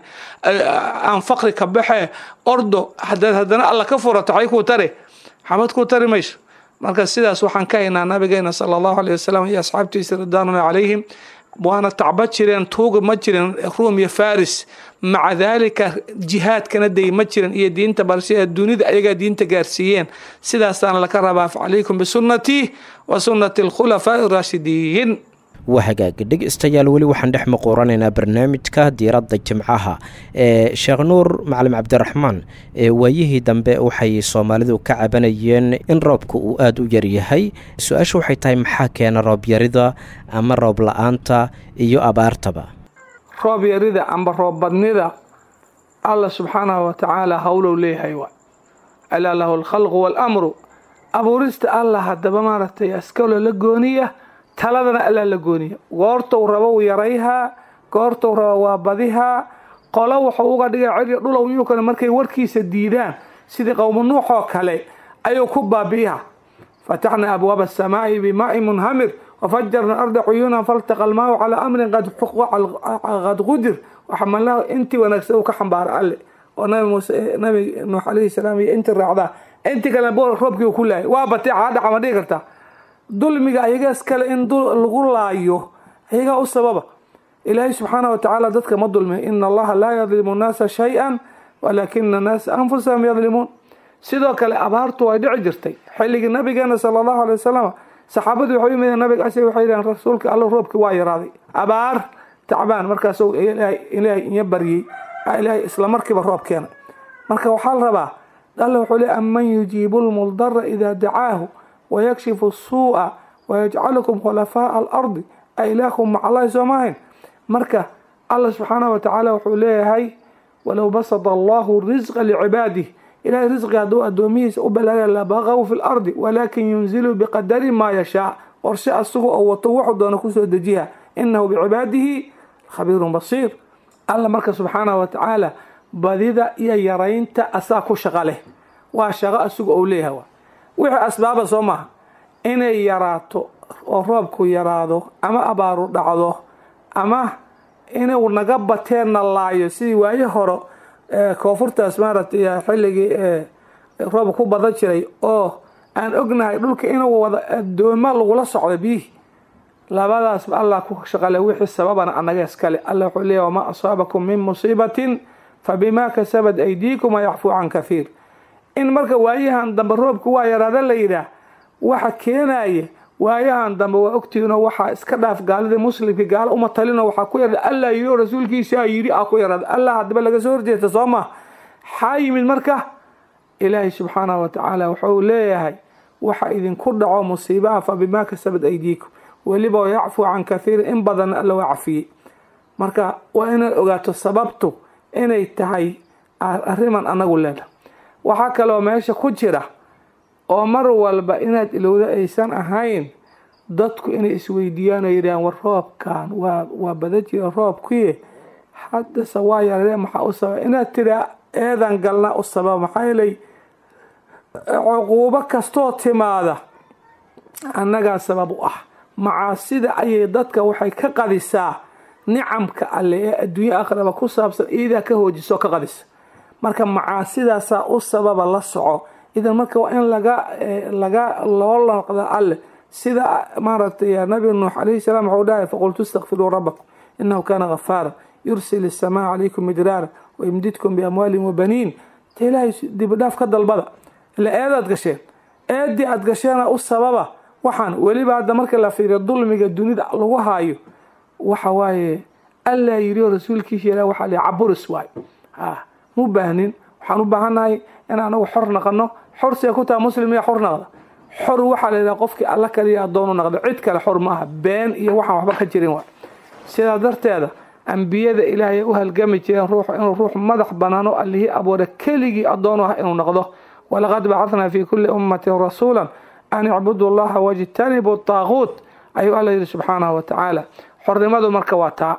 aan faqri ka baxe ordo haddana alla ka furato waxay kuu tare xabad kuu tari mayso marka sidaas waxaan ka haynaa nabigeena sala allahu alayh wasalam iyo asxaabtiisa ridwaanuna calayhim waana tacba jireen tuuga ma jirin ruum iyo faris maca daalika jihaadkana day ma jirin iyo diinta barshada dunida ayagaa diinta gaarsiiyeen sidaasaana laka rabaa facalaykum bisunnatii wa sunnati alkhulafaa'i raashidiin waa hagaag dhegeystayaal weli waxaan dhex maquuranaynaa barnaamijka diiradda jimcaha sheekh nuur macalin cabdiraxmaan waayihii dambe waxay soomaalidu ka cabanayeen in roobka uu aada u yaryahay su-aasha waxay tahay maxaa keena roob yarida ama roob la-aanta iyo abaartaba roob yarida amba roob badnida allah subxaanahu watacaala howlow leeyahay waa alaa lahu alkhalqu waalamru abuurista allah haddaba maaragtay askalo la gooniya taladana allaa la gooniya goortou rabo u yarayhaa goortou rabo waa badihaa qolo wuxuu uga dhigay ciri dhulow yuukana markay warkiisa diidaan sidii qowmu nuux oo kale ayuu ku baabi'iha fataxna abwaaba asamaa'i bimaa'in munhamir wafajarna arda cuyuunan faltaqa almaau calaa amrin qad qudir waxamalnaahu intii wanaagsan uu ka xambaara alle oo nabi nuux calayhi salaam iyo intii raacdaa intii kale roobkii ku laayay waa batay caadhaca ma dhigi kartaa dulmiga ayagaas kale in lagu laayo ayagaa u sababa ilaahay subxaanahu watacaala dadka ma dulmiya ina allaha laa yadlimu nnaasa shay-an walaakina annaasa anfusahum yadlimuun sidoo kale abaartu way dhici jirtay xilligii nabigeena sala allahu alay wasalam saxaabadii waxay u yimideen nabiga waxay yidhahan rasuulka alla roobkii waa yaraaday abaar tacbaan markaasuu ilaahay inya baryey ilaahay isla markiiba roob keenay marka waxaa la rabaa alla wuxuu leey aman yujiibu lmuldara idaa dacaahu wayakshifu suu'a wayajcalukum khulafaa'a alardi a ilaakum maca allahi soo maahayn marka allah subxaanahu watacaala wuxuu leeyahay walow basada allahu risqa licibaadih ilahay risqi hadduu addoomihiisa u balaaga labaqaw fi lardi walaakin yunzilu biqadari maa yashaa qorshe asagu oo wato wuxuu doona kusoo dejiha inahu bicibaadihi khabiirun basiir alla marka subxaanahu watacaala badida iyo yaraynta asaa ku shaqo leh waa shaqo asagu ou leeyahay wixii asbaaba soo maaha inay yaraato oo roobku yaraado ama abaaru dhacdo ama inuu naga bateenna laayo sidii waaye hore koonfurtaas maaragtay xilligii roob ku badan jiray oo aan ognahay dhulka inuu wada adoomo lagula socdo biyihii labadaasba allah ku shaqale wixii sababana annaga iskale allah wuxuu leeyahy wamaa asaabakum min musiibatin fabimaa kasabat aydiikum wayacfuu can kahiir in marka waayahan dambe roobku waa yaraada la yidhaah waxa keenaya waayahan dambe waa ogtiinoo waxaa iska dhaaf gaaladii muslimkii gaalo uma talino waxaa ku yarada allah yidhi oo rasuulkiisaa yidhi ku yaraada allah haddaba laga soo horjeesta soo maa xaa yimid marka ilaahay subxaanahu watacaala wuxuu leeyahay waxa idinku dhaco musiibaha fabimaa kasabat aydiikum weliba wayacfuu can kahiirin in badanna alla waa cafiyey marka waa inaad ogaato sababtu inay tahay arriman anagu leedahay waxaa kaloo meesha ku jira oo mar walba inaad ilowda aysan ahayn dadku inay isweydiiyaan oo yidhahaan war roobkan waa badan jira roobkii haddase waa yaree maxaa u sababa inaad tiraa eedan galna u sababa maxaa yeelay cuquubo kastoo timaada annagaa sabab u ah macaasida ayay dadka waxay ka qadisaa nicamka alle ee adduunya aakhiraba ku saabsan iidaa ka hoojisoo ka qadisa marka macaasidaasaa u sababa la soco idan marka waa in loo noqda alle sida maaragtay nabi nuux calayhi salaam wuxuu dhahay faqultu istakfiruu rabbakum inahu kaana ghafaara yursil isamaa calaykum midraara wayumdidkum biamwaalin wabaniin ta ilaahay dibidhaaf ka dalbada ila eedaad gasheen eedii aad gasheena u sababa waxaan weliba hadda marka la fiiriyo dulmiga dunida lagu haayo waxa waaye alla yidhi oo rasuulkiisa ilaa waxaa la caburis waayo mu baahnin waxaan u baahannahay in anagu xor naqano xor see ku taha muslim iyo xor naqda xor waxaa la yidhaha qofkii alla kaliya addoonu naqda cid kale xor ma aha been iyo waxaan waxba ka jirin waay sidaa darteeda ambiyada ilaahay u halgami jireen inuu ruux madax banaano allihii abuura keligii addoonu ah inuu noqdo walaqad bacadnaa fii kulli ummatin rasuulan an icbudu allaha wajtanibu taaquut ayuu alla yidhi subxaanahu watacaala xornimadu marka waa taa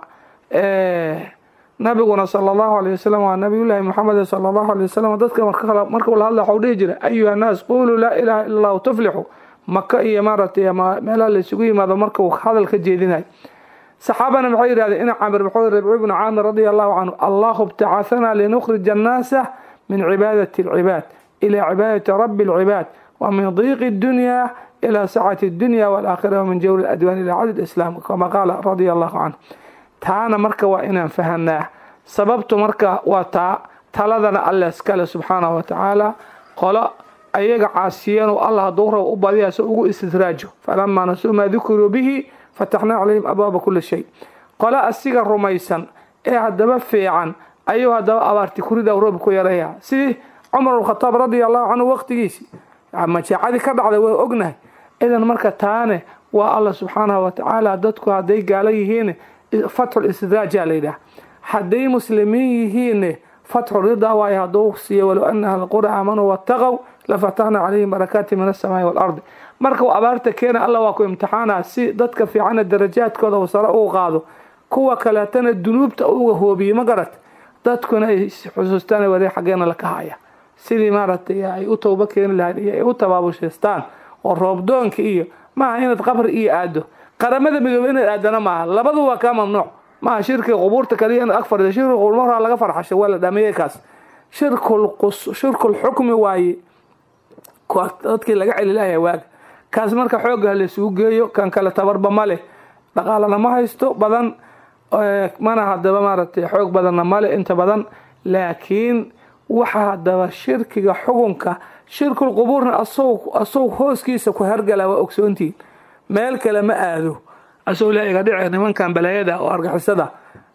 nabiguna sala allahu alay wasalam waa nabiyullaahi muxamed sala allahu alay wasalam dadka markuu la hadla waxuu dhihi jiray ayuha nnaas quluu laa ilaaha illa allahu tuflixu maka iyo maaragtay meelaha la isugu yimaado markuu hadal ka jeedinayo saxaabana maxay yidhahdeen ina camir wuxuu ribci ibnu caamir radia allahu canhu allahu ibtacahanaa linukhrija annaasa min cibaadati alcibaad ilaa cibaadati rabbi alcibaad wa min diiqi اdunyaa ilaa sacati اdunya waalaakhira wamin jawri اladwaan ilaa cadl islaam kama qaala radia allahu canhu taana marka waa inaan fahanaa sababtu marka waa taa taladana alla iskale subxaanahu watacaala qolo ayaga caasiyeen oo allah hadduu rabo u badiya si ugu istidraajo falamaa nasuu maa dukuruu bihi fataxnaa calayhim abwaaba kuli shay. qole asiga rumaysan ee haddaba fiican ayuu haddaba abaarti kurida roob ku yareeyaa, sidii cumar khataab radiallahu canhu waqtigiisii majaacadii ka dhacday waa ognahay. idan marka taane waa alla subxaanahu watacaala dadku hadday gaalo yihiin fatxul istidraajaa la yidhaah, hadday muslimiin yihiin fatxu ridaa waayo hadduu siiyo walow ana ahla qura aamanuu wattaqow lafatahna calayhim barakaati min asamaai waalardi. marka uu abaarta keena alla waa ku imtixaana si dadka fiicana darajaadkooda uu sare ugu qaado, kuwa kaleetana dunuubta uga hoobiye ma garat, dadkuna ay xusuustaan wari xaggeena la ka haya, sidii maaragtay ay u tooba keeni lahayd iyo ay u tabaabushaystaan. oo roobdoonka iyo maaha inaad qabri iyo aado, qaramada midoobay inaad aadana maaha, labadu waa kaa mamnuuc. maaha shirkiga qubuurta kaliya inaad ag fadhido, shirkiga qubuurta laga farxasho waa la dhameeyey kaas. shirkul xukmi waaye dadkii laga celi lahayaa waaga kaas. marka xoogga laysugu geeyo, kan kale tabarba ma leh, dhaqaalana ma haysto badan, mana haddaba maaragtay xoog badanna male inta badan. laakiin waxa haddaba shirkiga xukunka shirkul qubuurna asagoo hooskiisa ku hargala waa ogsoontiin, meel kale ma aado asagoo la iga dhici nimankan balaayada oo argixisada.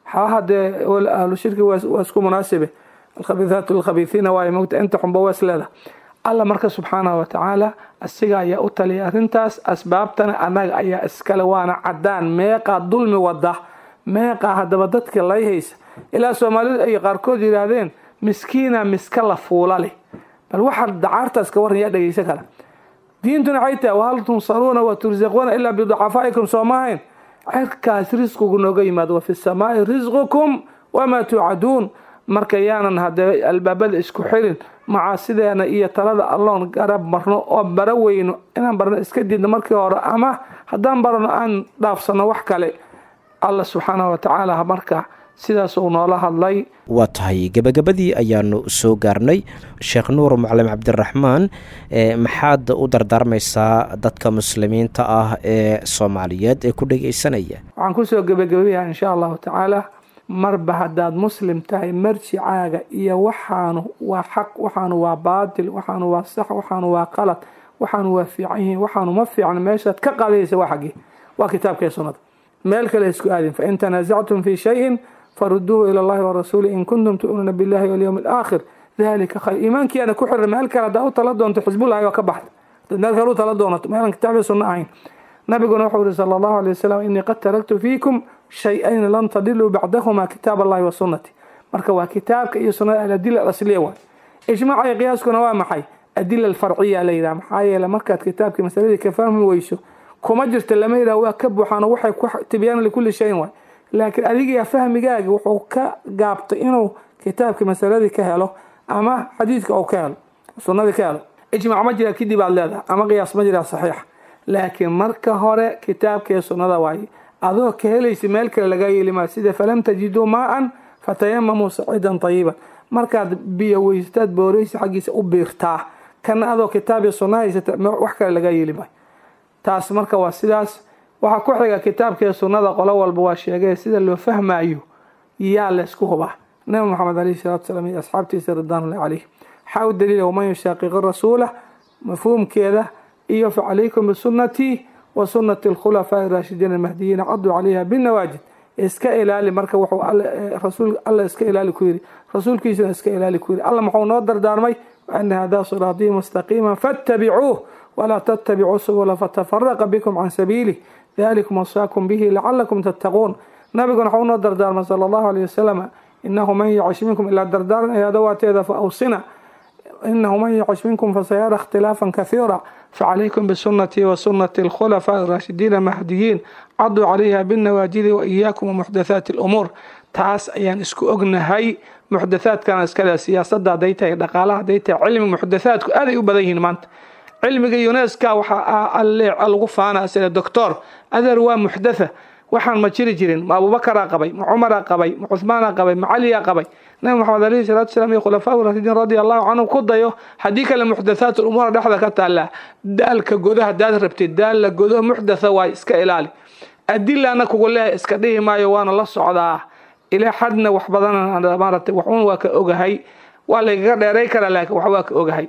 hadee ahlu shirki waa isku munaasibe, alkhabiithaatu lilkhabiithiina waaye mogta inta xunba wees leeda. alla marka subxaanahu watacaala asiga ayaa u taliyay arrintaas, asbaabtana annaga ayaa iskale, waana cadaan. meeqaa dulmi wada, meeqaa haddaba dadka lay haysa, ilaa soomaalida ay qaarkood yidhaahdeen miskiina miska la fuula leh. bal waxaa dacaartaas ka waran yaa dhegeysan kara. diintuna waxay tahay wahal tunsaruuna wa tursaquuna ilaa biducafaa'ikum, soo maahayn? cirkaas risqigu nooga yimaado, wafi samaa'i risqukum wamaa tuucaduun. marka yaanan haddee albaabada isku xirin, macaasideena iyo talada alloon garab marno oo bara weyno. inaan barno iska diidno markii hore, ama haddaan barno aan dhaafsano wax kale. alla subxaanahu watacaala marka sidaas uu noola hadlay. waa tahay gebagabadii ayaanu soo gaarnay. sheekh nuur macalin cabdiraxmaan, maxaad u dardaarmaysaa dadka muslimiinta ah ee soomaaliyeed ee ku dhegeysanaya? waxaan kusoo gebagabayaa insha allahu tacaala, marba haddaad muslim tahay marjicaaga iyo waxaanu waa xaq, waxaanu waa baatil, waxaanu waa sax, waxaanu waa qalad, waxaanu waa fiican yihiin, waxaanu ma fiican, meeshaad ka qaadaysa waa xaggii, waa kitaabka iyo sunnada. meel kale isku aadin. fain tanaasactum fi shayin faruduuhu ila allahi warasuuli in kuntum tu'minuuna billahi walyawmi alaakhir dalika khayr. iimaankiiana ku xirra meel kale haddaa u tala doonto xisbullahi waa ka baxda, meel kale u tala doonato meelan kitaab iyo sunno ahayn. nabiguna wuxuu yihi sala allahu alay wasalam, innii qad taraktu fiikum shay-ayni lan tadiluu bacdahuma kitaab allahi wa sunnati. marka waa kitaabka iyo sunnada aladila alasliya waay. ijmaaca iyo qiyaaskuna waa maxay? adila alfarciya la yidhaha. maxaa yeele markaad kitaabkii masaladii ka fahmi weyso, kuma jirta lama yidhaha waa ka buuxaan, waxay ku tibyaan likulli shayin waay. laakiin adiga fahmigaagi wuxuu ka gaabtay inuu kitaabkii masaladii ka helo, ama xadiidka uu ka helo, sunnadii ka helo. ijmaac ma jira kadib aad leedahay, ama qiyaas ma jira saxiix. laakiin marka hore kitaabka iyo sunnada waaye. adoo ka helaysa meel kale laga yeeli maayo, sida falam tajiduu maaan fatayamamuu saciidan tayiban. markaad biyo weystaad booreysa xaggiisa u biirtaa, kana adoo kitaab iyo sunna haysata wax kale laga yeeli maayo. taas marka waa sidaas. waxaa ku xiga kitaabka iyo sunnada qolo walba waa sheegay sida loo fahmayo yaa la isku hubaa. nabi maxamed alayhi salaatu wasalaam iyo asxaabtiisa ridwaanullahi calayhim. waxaa u daliila waman yushaaqiqi rasuula, mafhuumkeeda iyo facalaykum bisunnatii wa sunnati alkhulafaa'i raashidiin almahdiyiina caduu calayha binnawaajid. iska ilaali marka wuxuu rasuul alla iska ilaali ku yiri, rasuulkiisuna iska ilaali ku yiri. alla muxuu noo dardaarmay? ana hadaa siraatii mustaqiima fattabicuuh walaa tattabicuu subula fatafaraqa bikum can sabiilih dalikum wasaakum bihi lacalakum tattaquun. nabiguna waxuu noo dardaarmay sala allahu alayh wasalam, inahu man yacish minkum ilaa dardaaran ay adawaateeda fa awsina, inahu man yacish minkum fasayara ikhtilaafan kathiira facalaykum bisunnatii wa sunnati alkhulafaa'i raashidiina mahdiyiin caduu calayha binnawaajidi wa iyaakum wamuxdathaati alumuur. taas ayaan isku ognahay. muxdathaadkana iskale siyaasadda hadday tahay, dhaqaalaha hadday tahay, cilmi muxdathaadku aaday u badan yihiin maanta. cilmiga yuneska waxaa lagu faana sida doctor adeer waa muxdatha, waxaan ma jiri jirin. ma abubakaraa qabay, ma cumaraa qabay, ma cuhmaanaa qabay, ma caliyaa qabay. nabi maxamed alayhi salaatu wasalaam iyo khulafaa raashidiin radia allahu canhum ku dayo. haddii kale muxdathaat umuura dhexda ka taallaa, daalka godo hadaad rabtid, daal la godo muxdatha waay, iska ilaali. adilana kugu leeyahay iska dhihi maayo, waana la socdaa ilaa xadna wax badan maaragtay waxuun waa ka ogahay, waa lagaga dheeray karaa, laakiin wax waa ka ogahay.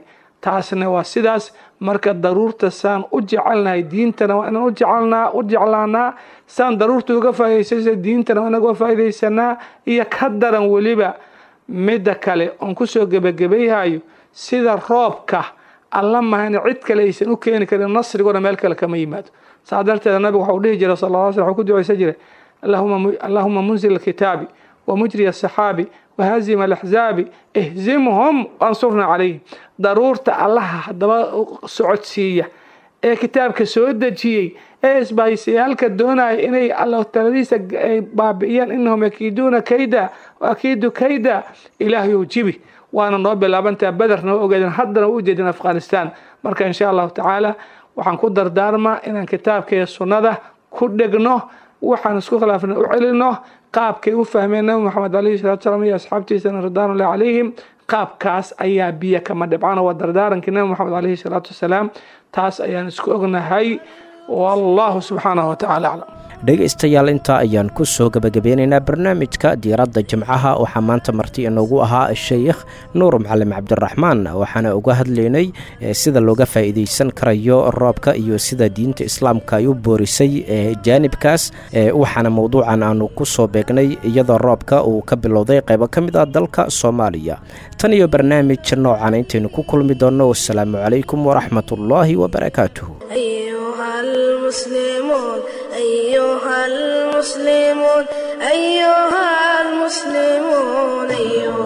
taasna waa sidaas. marka daruurta saan u jecelnahay diintana waa inaan u jeclaanaa, saan daruurta uga faa'iidaysana diintana waa inaga faa'iidaysanaa. iyo ka daran weliba midda kale oon kusoo gebagabayhayo, sida roobka alla mahana cid kale aysan u keeni karin, nasriguna meel kale kama yimaado. saa darteeda nabigu waxa uu dhihi jiray sallallahu alayhi wasallam, ku ducaysan jiray allahumma munzil alkitaabi wa mujri as-saxaabi wa hazim al-ahzaabi ihzimhum wansurna calayhim. daruurta allaha haddaba socodsiiya ee kitaabka soo dejiyey ee isbahaysayaalka doonaya inay allah taladiisa baabi'iyaan, innahum yakiiduuna kayda wa akiidu kayda, ilaahayow jibi. waana noo bilaabantaa badarna waa ogeedeen, haddana u ujeedin afghanistan. marka insha allahu tacaala waxaan ku dardaarmaa inaan kitaabka iyo sunnada ku dhegno, waxaan isku khilaafna u celino, qaabkay u fahmeen nabi maxamed alayhi salatu wasalaam iyo asxaabtiisana ridwanullahi calayhim. qaabkaas ayaa biyo kama dhibcana, waa dardaarankii nabi maxamed alayhi salaatu wasalaam. taas ayaan isku ognahay. wallahu subxaanahu watacaala aclam. dhegaystayaal, intaa ayaan ku soo gebagabeynaynaa barnaamijka diiradda jimcaha. waxaa maanta marti inoogu ahaa sheikh nuur macalin cabdiraxmaan, waxaana uga hadlaynay sida looga faa'iidaysan karayo roobka iyo sida diinta islaamka ay u boorisay jaanibkaas. waxaana mowduucan aanu ku soo beegnay iyadoo roobka uu ka bilowday qaybo ka mid ah dalka soomaaliya. tan iyo barnaamij noocan intaynu ku kulmi doonno, wassalaamu calaykum waraxmatullaahi wabarakaatuh. أيها المسلمون